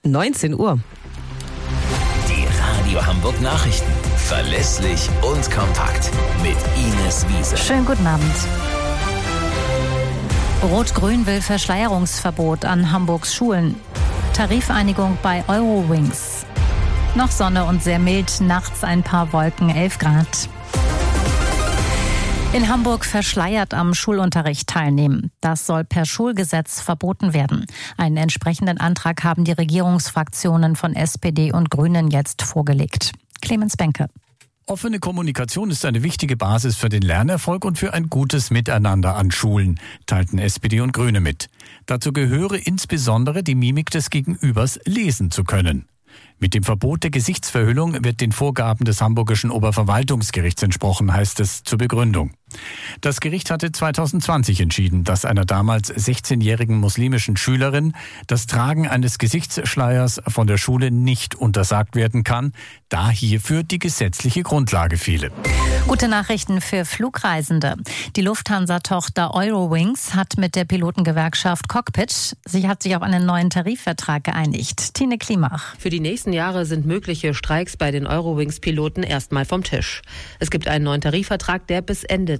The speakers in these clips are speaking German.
19 Uhr. Die Radio Hamburg Nachrichten. Verlässlich und kompakt. Mit Ines Wiese. Schönen guten Abend. Rot-Grün will Verschleierungsverbot an Hamburgs Schulen. Tarifeinigung bei Eurowings. Noch Sonne und sehr mild, nachts ein paar Wolken, 11 Grad. In Hamburg verschleiert am Schulunterricht teilnehmen. Das soll per Schulgesetz verboten werden. Einen entsprechenden Antrag haben die Regierungsfraktionen von SPD und Grünen jetzt vorgelegt. Clemens Benke. Offene Kommunikation ist eine wichtige Basis für den Lernerfolg und für ein gutes Miteinander an Schulen, teilten SPD und Grüne mit. Dazu gehöre insbesondere die Mimik des Gegenübers lesen zu können. Mit dem Verbot der Gesichtsverhüllung wird den Vorgaben des Hamburgischen Oberverwaltungsgerichts entsprochen, heißt es zur Begründung. Das Gericht hatte 2020 entschieden, dass einer damals 16-jährigen muslimischen Schülerin das Tragen eines Gesichtsschleiers von der Schule nicht untersagt werden kann, da hierfür die gesetzliche Grundlage fehle. Gute Nachrichten für Flugreisende. Die Lufthansa-Tochter Eurowings hat mit der Pilotengewerkschaft Cockpit sich auf einen neuen Tarifvertrag geeinigt. Tine Klimach. Für die nächsten Jahre sind mögliche Streiks bei den Eurowings-Piloten erstmal vom Tisch. Es gibt einen neuen Tarifvertrag, der bis Ende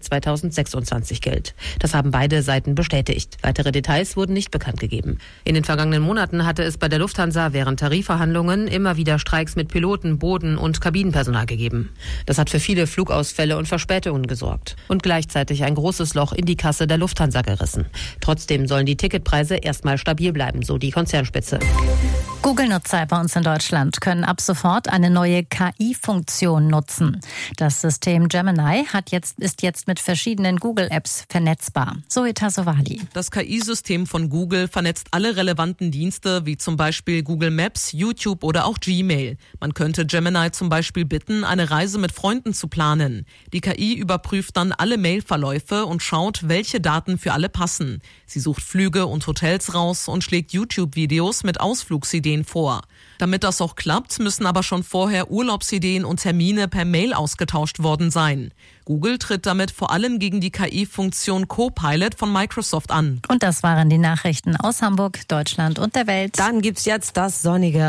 2026 gilt. Das haben beide Seiten bestätigt. Weitere Details wurden nicht bekannt gegeben. In den vergangenen Monaten hatte es bei der Lufthansa während Tarifverhandlungen immer wieder Streiks mit Piloten, Boden- und Kabinenpersonal gegeben. Das hat für viele Flugausfälle und Verspätungen gesorgt und gleichzeitig ein großes Loch in die Kasse der Lufthansa gerissen. Trotzdem sollen die Ticketpreise erstmal stabil bleiben, so die Konzernspitze. Google-Nutzer bei uns in Deutschland können ab sofort eine neue KI-Funktion nutzen. Das System Gemini ist jetzt mit verschiedenen Google-Apps vernetzbar. Zoe Tassovali. Das KI-System von Google vernetzt alle relevanten Dienste, wie zum Beispiel Google Maps, YouTube oder auch Gmail. Man könnte Gemini zum Beispiel bitten, eine Reise mit Freunden zu planen. Die KI überprüft dann alle Mailverläufe und schaut, welche Daten für alle passen. Sie sucht Flüge und Hotels raus und schlägt YouTube-Videos mit Ausflugsideen vor. Damit das auch klappt, müssen aber schon vorher Urlaubsideen und Termine per Mail ausgetauscht worden sein. Google tritt damit vor allem gegen die KI-Funktion Copilot von Microsoft an. Und das waren die Nachrichten aus Hamburg, Deutschland und der Welt. Dann gibt's jetzt das sonnige